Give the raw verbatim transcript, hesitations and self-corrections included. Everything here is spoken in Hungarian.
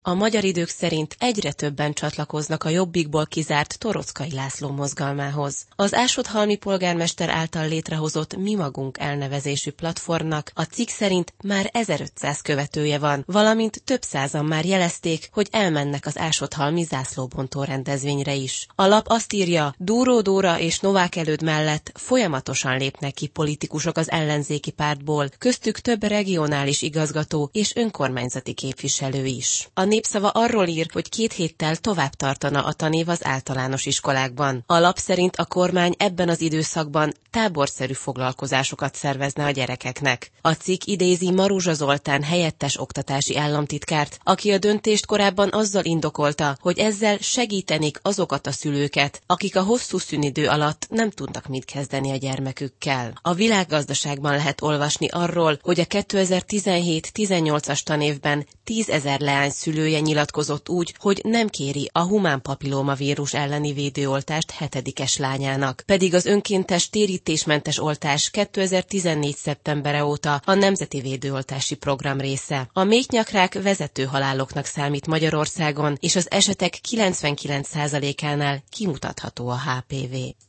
A magyar idők szerint egyre többen csatlakoznak a Jobbikból kizárt Toroczkai László mozgalmához. Az Ásodhalmi polgármester által létrehozott Mi Magunk elnevezésű platformnak a cikk szerint már ezerötszáz követője van, valamint több százan már jelezték, hogy elmennek az ásodhalmi zászlóbontó rendezvényre is. A lap azt írja, Dúró Dóra és Novák Előd mellett folyamatosan lépnek ki politikusok az ellenzéki pártból, köztük több regionális igazgató és önkormányzati képviselő is. A Népszava arról ír, hogy két héttel tovább tartana a tanév az általános iskolákban. A lap szerint a kormány ebben az időszakban táborszerű foglalkozásokat szervezne a gyerekeknek. A cikk idézi Maruzsa Zoltán helyettes oktatási államtitkárt, aki a döntést korábban azzal indokolta, hogy ezzel segítenék azokat a szülőket, akik a hosszú szünidő alatt nem tudnak mit kezdeni a gyermekükkel. A Világgazdaságban lehet olvasni arról, hogy a kétezer-tizenhét-tizennyolcas tanévben tízezer leány szülője nyilatkozott úgy, hogy nem kéri a humán papillómavírus elleni védőoltást hetedikes lányának, pedig az önkéntes térítésmentes oltás kétezer-tizennégy szeptembere óta a Nemzeti Védőoltási Program része. A méhnyakrák vezető haláloknak számít Magyarországon, és az esetek kilencvenkilenc százalékánál kimutatható a há pé vé.